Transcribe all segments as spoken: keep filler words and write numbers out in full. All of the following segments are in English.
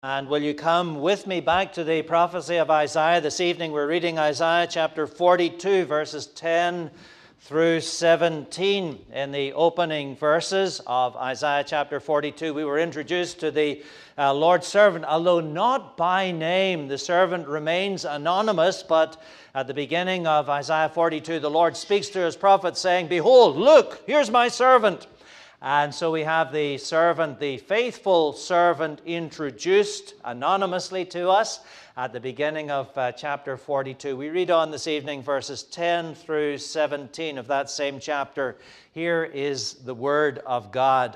And will you come with me back to the prophecy of Isaiah? This evening we're reading Isaiah chapter forty-two, verses ten through seventeen. In the opening verses of Isaiah chapter forty-two, we were introduced to the uh, Lord's servant, although not by name. The servant remains anonymous, but at the beginning of Isaiah forty-two, the Lord speaks to his prophet saying, "Behold, look, here's my servant." And so we have the servant, the faithful servant, introduced anonymously to us at the beginning of uh, chapter forty-two. We read on this evening verses ten through seventeen of that same chapter. Here is the word of God.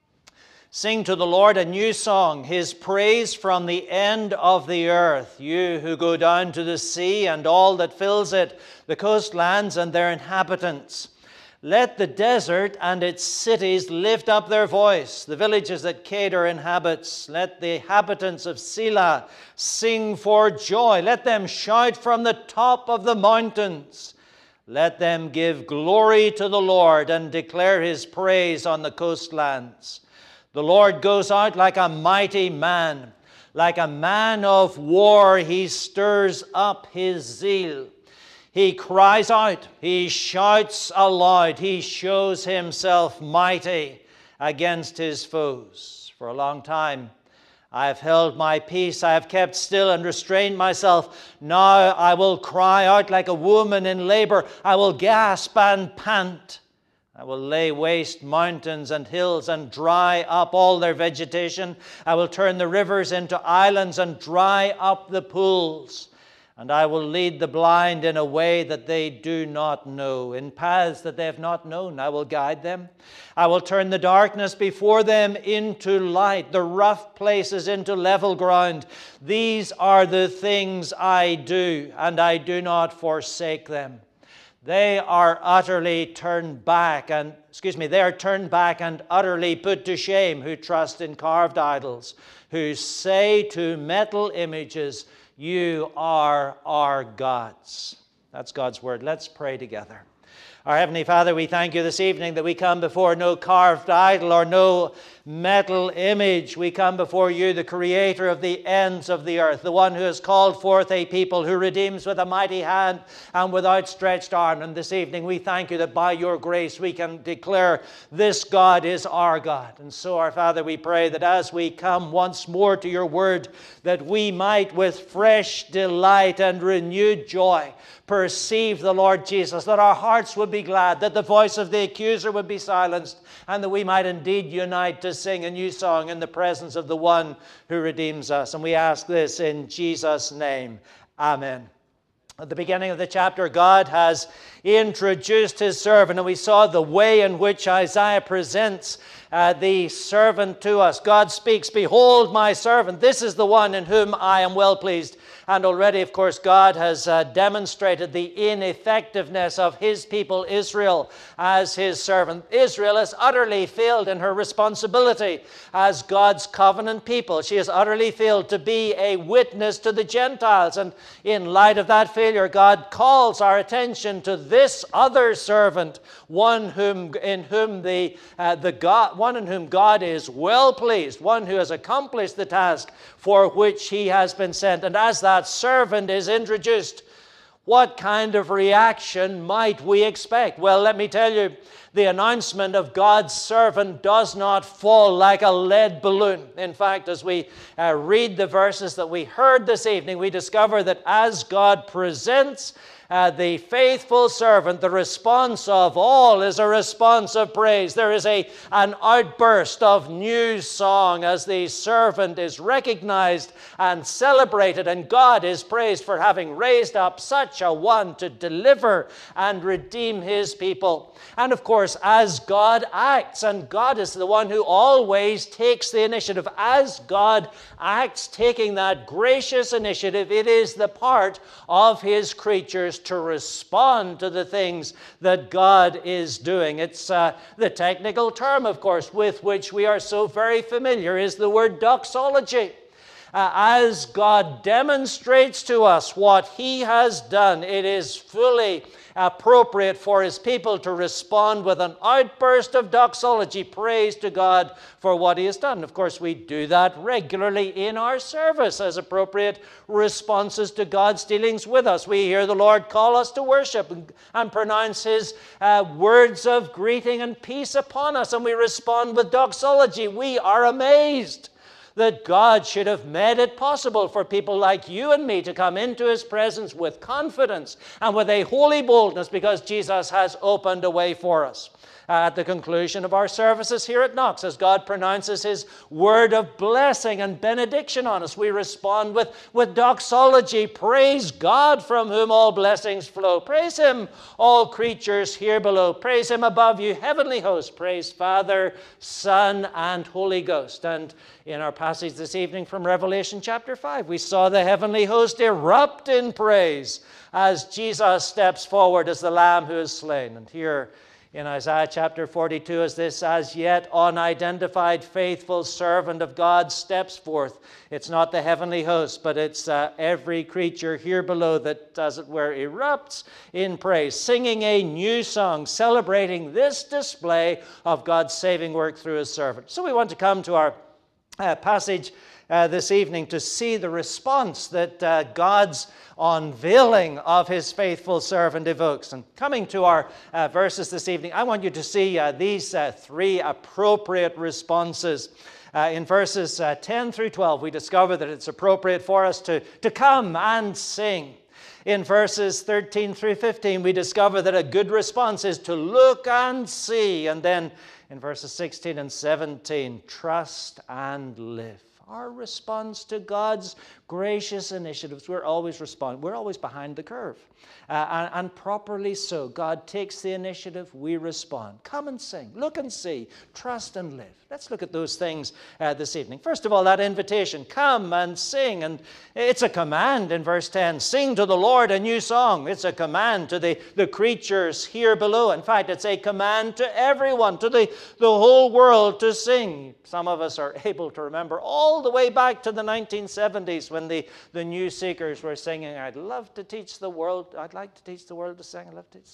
Sing to the Lord a new song, his praise from the end of the earth. You who go down to the sea and all that fills it, the coastlands and their inhabitants. Let the desert and its cities lift up their voice, the villages that Kedar inhabits. Let the inhabitants of Selah sing for joy. Let them shout from the top of the mountains. Let them give glory to the Lord and declare his praise on the coastlands. The Lord goes out like a mighty man. Like a man of war, he stirs up his zeal. He cries out, he shouts aloud, he shows himself mighty against his foes. For a long time I have held my peace, I have kept still and restrained myself. Now I will cry out like a woman in labor, I will gasp and pant. I will lay waste mountains and hills and dry up all their vegetation. I will turn the rivers into islands and dry up the pools. And I will lead the blind in a way that they do not know, in paths that they have not known. I will guide them. I will turn the darkness before them into light, the rough places into level ground. These are the things I do, and I do not forsake them. They are utterly turned back, and, excuse me, they are turned back and utterly put to shame who trust in carved idols, who say to metal images, "You are our gods." That's God's word. Let's pray together. Our Heavenly Father, we thank you this evening that we come before no carved idol or no metal image. We come before you, the creator of the ends of the earth, the one who has called forth a people, who redeems with a mighty hand and with outstretched arm. And this evening we thank you that by your grace we can declare this God is our God. And so, our Father, we pray that as we come once more to your word, that we might with fresh delight and renewed joy perceive the Lord Jesus, that our hearts would be glad, that the voice of the accuser would be silenced, and that we might indeed unite to sing a new song in the presence of the one who redeems us. And we ask this in Jesus' name. Amen. At the beginning of the chapter, God has introduced his servant, and we saw the way in which Isaiah presents uh, the servant to us. God speaks, "Behold my servant, this is the one in whom I am well pleased." And already, of course, God has uh, demonstrated the ineffectiveness of his people, Israel, as his servant. Israel has utterly failed in her responsibility as God's covenant people. She has utterly failed to be a witness to the Gentiles. And in light of that failure, God calls our attention to this other servant, one whom in whom the uh, the God, one in whom God is well pleased, one who has accomplished the task for which he has been sent. And as that servant is introduced, what kind of reaction might we expect? Well, let me tell you, the announcement of God's servant does not fall like a lead balloon. In fact, as we uh, read the verses that we heard this evening, we discover that as God presents Uh, the faithful servant, the response of all is a response of praise. There is a, an outburst of new song as the servant is recognized and celebrated, and God is praised for having raised up such a one to deliver and redeem his people. And of course, as God acts, and God is the one who always takes the initiative, as God acts, taking that gracious initiative, it is the part of his creatures to respond to the things that God is doing. It's uh, the technical term, of course, with which we are so very familiar is the word doxology. uh, as God demonstrates to us what he has done, it is fully appropriate for his people to respond with an outburst of doxology, praise to God for what he has done. Of course, we do that regularly in our service as appropriate responses to God's dealings with us. We hear the Lord call us to worship and, and pronounce his uh, words of greeting and peace upon us, and we respond with doxology. We are amazed that God should have made it possible for people like you and me to come into his presence with confidence and with a holy boldness, because Jesus has opened a way for us. Uh, at the conclusion of our services here at Knox, as God pronounces his word of blessing and benediction on us, we respond with, with doxology. Praise God, from whom all blessings flow. Praise him, all creatures here below. Praise him above you, heavenly hosts. Praise Father, Son, and Holy Ghost. And in our passage this evening from Revelation chapter five, we saw the heavenly host erupt in praise as Jesus steps forward as the Lamb who is slain. And here in Isaiah chapter forty-two, as this as yet unidentified faithful servant of God steps forth, it's not the heavenly host, but it's uh, every creature here below that, as it were, erupts in praise, singing a new song, celebrating this display of God's saving work through his servant. So we want to come to our uh, passage Uh, this evening to see the response that uh, God's unveiling of his faithful servant evokes. And coming to our uh, verses this evening, I want you to see uh, these uh, three appropriate responses. Uh, in verses uh, ten through twelve, we discover that it's appropriate for us to, to come and sing. In verses thirteen through fifteen, we discover that a good response is to look and see. And then in verses sixteen and seventeen, trust and live. Our response to God's gracious initiatives, we're always responding. We're always behind the curve. Uh, and, and properly so. God takes the initiative, we respond. Come and sing, look and see, trust and live. Let's look at those things uh, this evening. First of all, that invitation, come and sing. And it's a command in verse ten. Sing to the Lord a new song. It's a command to the, the creatures here below. In fact, it's a command to everyone, to the, the whole world to sing. Some of us are able to remember all the way back to the nineteen seventies when the, the New Seekers were singing, I'd love to teach the world, I'd like to teach the world to sing, I'd love to teach.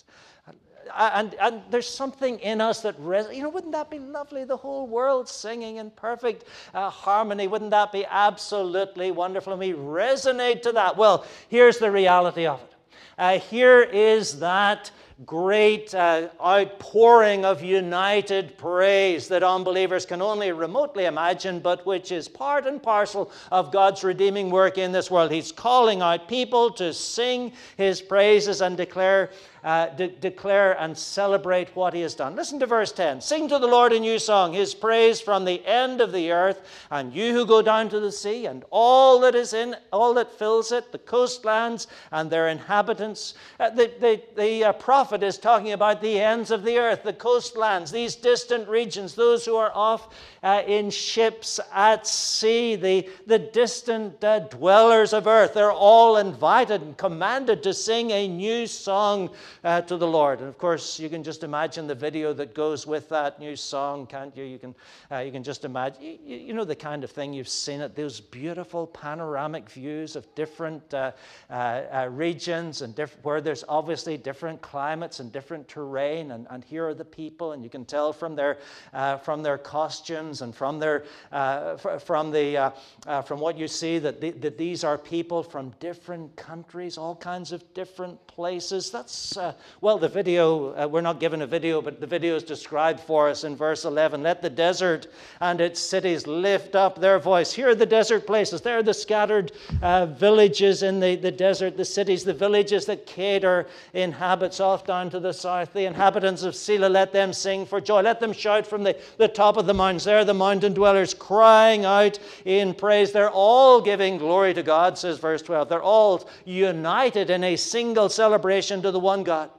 And, and there's something in us that, res- you know, wouldn't that be lovely? The whole world singing in perfect uh, harmony. Wouldn't that be absolutely wonderful? And we resonate to that. Well, here's the reality of it. Uh, here is that great uh, outpouring of united praise that unbelievers can only remotely imagine, but which is part and parcel of God's redeeming work in this world. He's calling out people to sing his praises and declare Uh, de- declare and celebrate what he has done. Listen to verse ten. Sing to the Lord a new song, his praise from the end of the earth, and you who go down to the sea, and all that is in, all that fills it, the coastlands and their inhabitants. Uh, the the, the uh, prophet is talking about the ends of the earth, the coastlands, these distant regions, those who are off uh, in ships at sea, the, the distant uh, dwellers of earth. They're all invited and commanded to sing a new song Uh, to the Lord. And of course, you can just imagine the video that goes with that new song, can't you? You can, uh, you can just imagine, you, you know the kind of thing, you've seen it, those beautiful panoramic views of different uh, uh, uh, regions and diff- where there's obviously different climates and different terrain, and, and here are the people, and you can tell from their uh, from their costumes and from their uh, fr- from the uh, uh, from what you see that, the, that these are people from different countries, all kinds of different places. That's Uh, well, the video, uh, we're not given a video, but the video is described for us in verse eleven. Let the desert and its cities lift up their voice. Here are the desert places. There are the scattered uh, villages in the, the desert, the cities, the villages that Kedar inhabits off down to the south. The inhabitants of Selah, let them sing for joy. Let them shout from the, the top of the mountains. There are the mountain dwellers crying out in praise. They're all giving glory to God, says verse twelve. They're all united in a single celebration to the one God.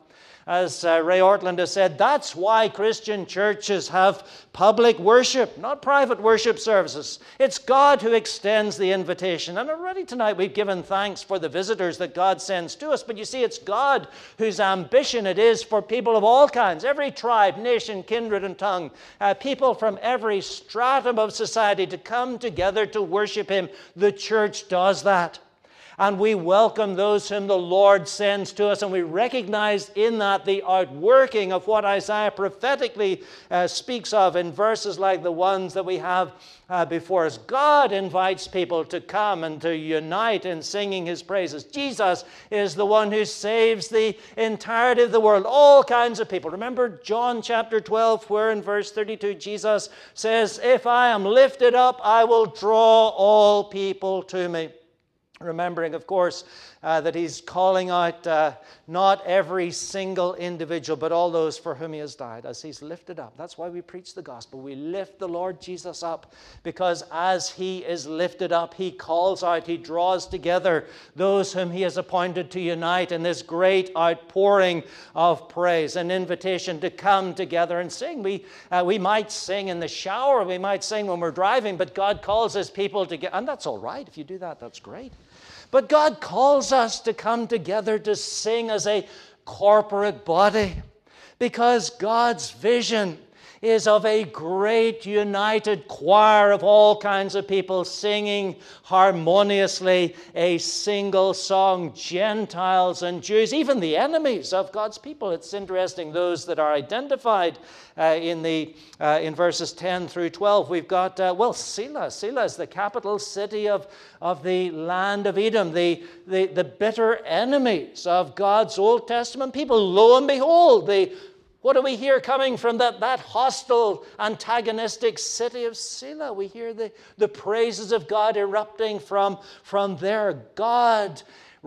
As uh, Ray Ortland has said, that's why Christian churches have public worship, not private worship services. It's God who extends the invitation. And already tonight we've given thanks for the visitors that God sends to us. But you see, it's God whose ambition it is for people of all kinds, every tribe, nation, kindred, and tongue, uh, people from every stratum of society to come together to worship Him. The church does that. And we welcome those whom the Lord sends to us, and we recognize in that the outworking of what Isaiah prophetically uh, speaks of in verses like the ones that we have uh, before us. God invites people to come and to unite in singing His praises. Jesus is the one who saves the entirety of the world, all kinds of people. Remember John chapter twelve, where in verse thirty-two Jesus says, "If I am lifted up, I will draw all people to me." Remembering, of course, uh, that He's calling out uh, not every single individual, but all those for whom He has died, as He's lifted up. That's why we preach the gospel. We lift the Lord Jesus up, because as He is lifted up, He calls out, He draws together those whom He has appointed to unite in this great outpouring of praise, an invitation to come together and sing. We, uh, we might sing in the shower, we might sing when we're driving, but God calls His people to get, and that's all right. If you do that, that's great. But God calls us to come together to sing as a corporate body, because God's vision is of a great united choir of all kinds of people singing harmoniously a single song, Gentiles and Jews, even the enemies of God's people. It's interesting, those that are identified uh, in the uh, in verses ten through twelve. We've got, uh, well, Selah. Selah is the capital city of, of the land of Edom, the, the, the bitter enemies of God's Old Testament people. Lo and behold, the What do we hear coming from that, that hostile, antagonistic city of Selah? We hear the, the praises of God erupting from, from there. God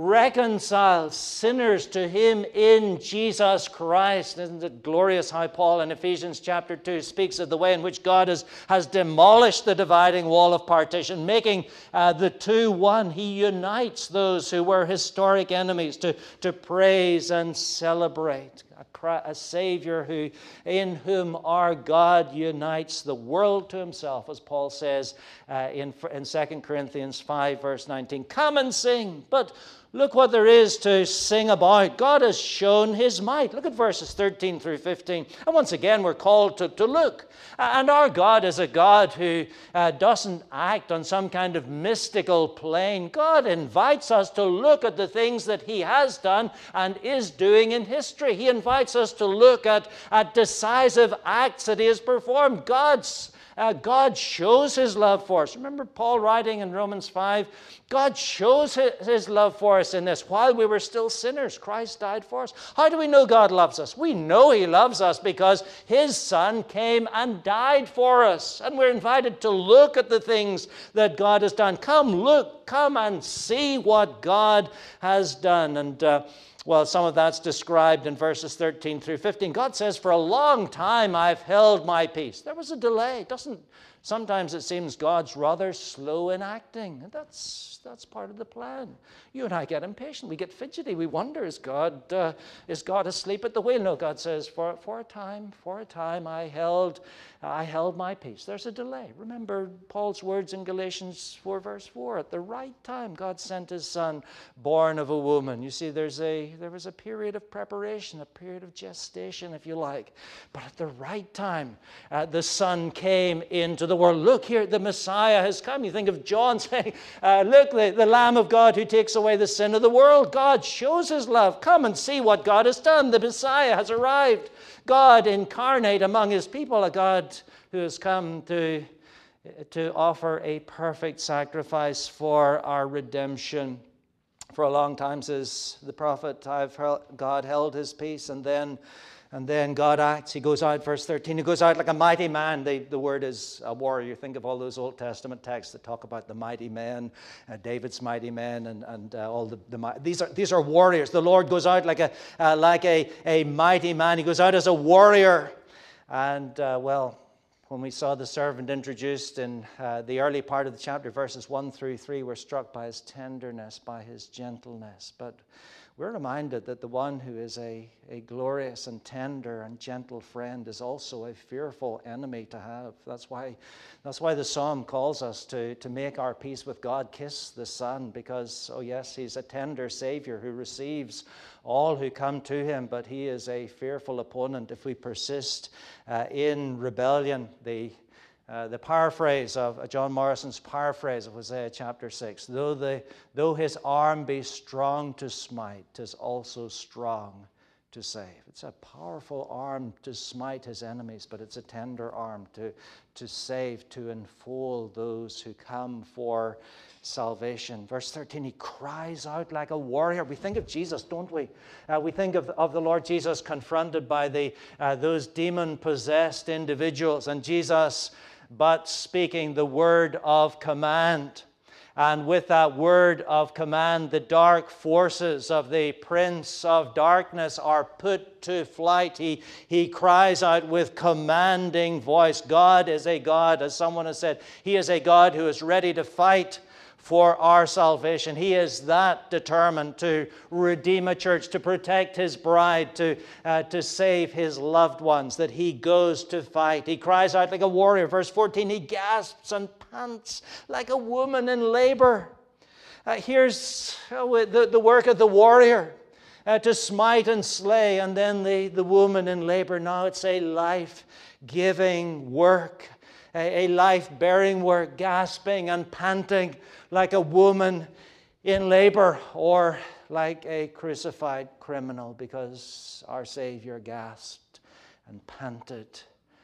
reconciles sinners to Him in Jesus Christ. Isn't it glorious how Paul in Ephesians chapter two speaks of the way in which God has, has demolished the dividing wall of partition, making uh, the two one. He unites those who were historic enemies to, to praise and celebrate a Savior who, in whom our God unites the world to Himself, as Paul says uh, in, in Second Corinthians five, verse nineteen. Come and sing, but look what there is to sing about. God has shown His might. Look at verses thirteen through fifteen. And once again, we're called to, to look. And our God is a God who uh, doesn't act on some kind of mystical plane. God invites us to look at the things that He has done and is doing in history. He invites us to look at, at decisive acts that He has performed. God's Uh, God shows His love for us. Remember Paul writing in Romans five? God shows His love for us in this. While we were still sinners, Christ died for us. How do we know God loves us? We know He loves us because His Son came and died for us. And we're invited to look at the things that God has done. Come look, come and see what God has done. And uh, Well, some of that's described in verses thirteen through fifteen. God says, for a long time I've held my peace. There was a delay. Doesn't Sometimes it seems God's rather slow in acting. And that's, that's part of the plan. You and I get impatient. We get fidgety. We wonder, is God, uh, is God asleep at the wheel? No, God says, for, for a time, for a time I held, I held my peace. There's a delay. Remember Paul's words in Galatians four, verse four. At the right time, God sent His Son, born of a woman. You see, there's a, there was a period of preparation, a period of gestation, if you like. But at the right time, uh, the Son came into the world. Look here, the Messiah has come. You think of John saying, uh, look, the, the Lamb of God who takes away the sin of the world. God shows His love. Come and see what God has done. The Messiah has arrived. God incarnate among His people, a God who has come to, to offer a perfect sacrifice for our redemption. For a long time, says the prophet, I've held, God held His peace, and then And then God acts. He goes out, verse thirteen, He goes out like a mighty man. The, the word is a warrior. You think of all those Old Testament texts that talk about the mighty men, uh, David's mighty men, and, and uh, all the, the these are these are warriors. The Lord goes out like a uh, like a, a mighty man. He goes out as a warrior. And uh, well, when we saw the servant introduced in uh, the early part of the chapter, verses one through three, we're struck by His tenderness, by His gentleness. But we're reminded that the one who is a, a glorious and tender and gentle friend is also a fearful enemy to have. That's why, that's why the psalm calls us to, to make our peace with God, kiss the Son, because, oh yes, he's a tender Savior who receives all who come to him, but he is a fearful opponent if we persist uh, in rebellion. The Uh, the paraphrase of uh, John Morrison's paraphrase of Hosea chapter six, though, the, though his arm be strong to smite, 'tis also strong to save. It's a powerful arm to smite his enemies, but it's a tender arm to, to save, to enfold those who come for salvation. Verse thirteen, he cries out like a warrior. We think of Jesus, don't we? Uh, we think of, of the Lord Jesus confronted by the uh, those demon-possessed individuals, and Jesus but speaking the word of command. And with that word of command, the dark forces of the prince of darkness are put to flight. He, he cries out with commanding voice. God is a God, as someone has said, he is a God who is ready to fight for our salvation. He is that determined to redeem a church, to protect his bride, to, uh, to save his loved ones, that he goes to fight. He cries out like a warrior. Verse fourteen, he gasps and pants like a woman in labor. Uh, here's uh, the, the work of the warrior, uh, to smite and slay, and then the, the woman in labor. Now it's a life-giving work, a, a life-bearing work, gasping and panting like a woman in labor, or like a crucified criminal, because our Savior gasped and panted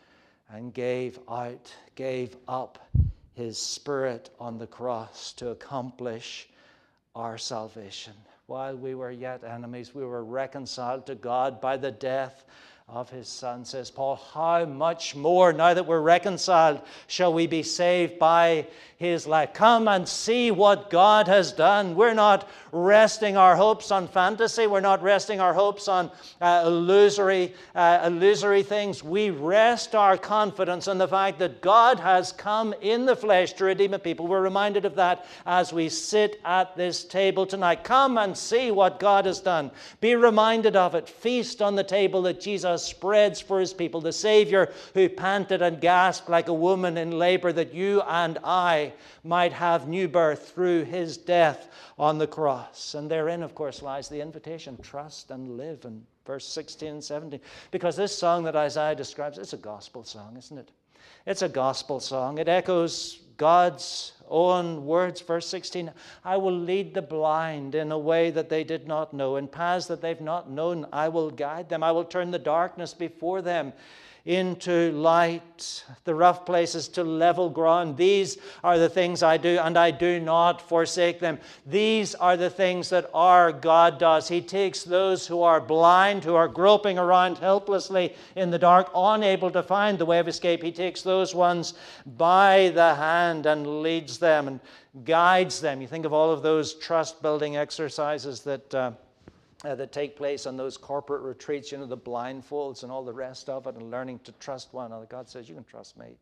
and gave out, gave up his spirit on the cross to accomplish our salvation. While we were yet enemies, we were reconciled to God by the death of his Son, says Paul. How much more, now that we're reconciled, shall we be saved by his life? Come and see what God has done. We're not resting our hopes on fantasy. We're not resting our hopes on uh, illusory, uh, illusory things. We rest our confidence on the fact that God has come in the flesh to redeem a people. We're reminded of that as we sit at this table tonight. Come and see what God has done. Be reminded of it. Feast on the table that Jesus spreads for his people, the Savior who panted and gasped like a woman in labor, that you and I might have new birth through his death on the cross. And therein, of course, lies the invitation, trust and live, in verse sixteen and seventeen. Because this song that Isaiah describes, it's a gospel song, isn't it? It's a gospel song. It echoes God's own words. Verse sixteen, I will lead the blind in a way that they did not know. In paths that they've not known, I will guide them. I will turn the darkness before them into light, the rough places to level ground. These are the things I do, and I do not forsake them. These are the things that our God does. He takes those who are blind, who are groping around helplessly in the dark, unable to find the way of escape. He takes those ones by the hand and leads them and guides them. You think of all of those trust-building exercises that uh, Uh, that take place on those corporate retreats, you know, the blindfolds and all the rest of it, and learning to trust one another. God says, you can trust me.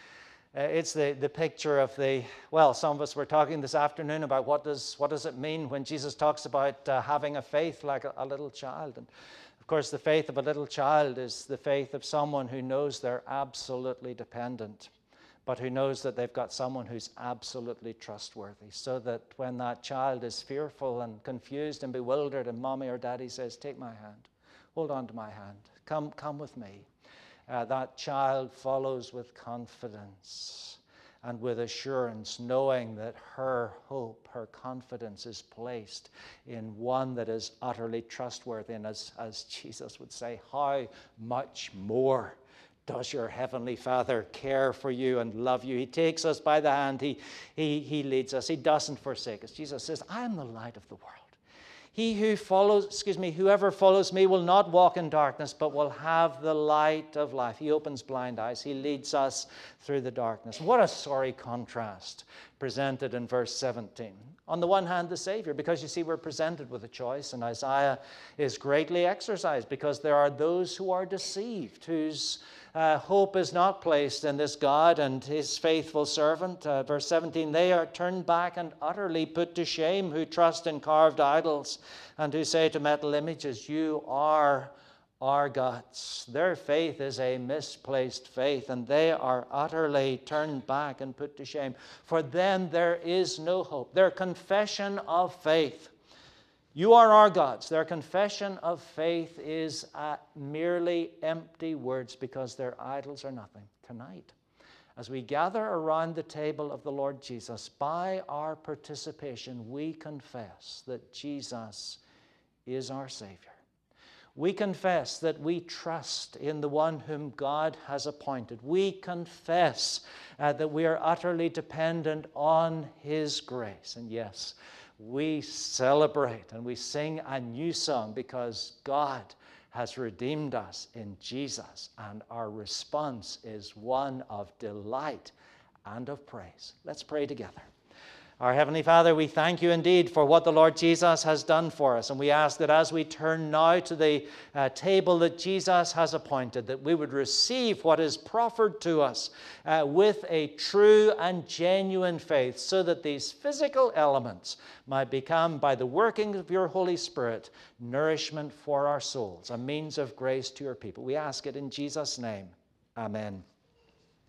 Uh, it's the, the picture of the, well, some of us were talking this afternoon about what does, what does it mean when Jesus talks about uh, having a faith like a, a little child. And of course, the faith of a little child is the faith of someone who knows they're absolutely dependent, but who knows that they've got someone who's absolutely trustworthy, so that when that child is fearful and confused and bewildered and mommy or daddy says, take my hand, hold on to my hand, come, come with me, uh, that child follows with confidence and with assurance, knowing that her hope, her confidence is placed in one that is utterly trustworthy. And as, as Jesus would say, how much more does your heavenly Father care for you and love you? He takes us by the hand. He, he, he leads us. He doesn't forsake us. Jesus says, I am the light of the world. He who follows, excuse me, whoever follows me will not walk in darkness, but will have the light of life. He opens blind eyes. He leads us through the darkness. What a sorry contrast presented in verse seventeen. On the one hand, the Savior, because you see we're presented with a choice, and Isaiah is greatly exercised because there are those who are deceived, whose uh, hope is not placed in this God and his faithful servant. Uh, verse seventeen, they are turned back and utterly put to shame who trust in carved idols and who say to metal images, you are our gods. Their faith is a misplaced faith, and they are utterly turned back and put to shame. For them there is no hope. Their confession of faith, you are our gods, their confession of faith is uh, merely empty words because their idols are nothing. Tonight, as we gather around the table of the Lord Jesus, by our participation, we confess that Jesus is our Savior. We confess that we trust in the one whom God has appointed. We confess uh, that we are utterly dependent on his grace. And yes, we celebrate and we sing a new song because God has redeemed us in Jesus, and our response is one of delight and of praise. Let's pray together. Our Heavenly Father, we thank you indeed for what the Lord Jesus has done for us. And we ask that as we turn now to the uh, table that Jesus has appointed, that we would receive what is proffered to us uh, with a true and genuine faith, so that these physical elements might become, by the working of your Holy Spirit, nourishment for our souls, a means of grace to your people. We ask it in Jesus' name. Amen.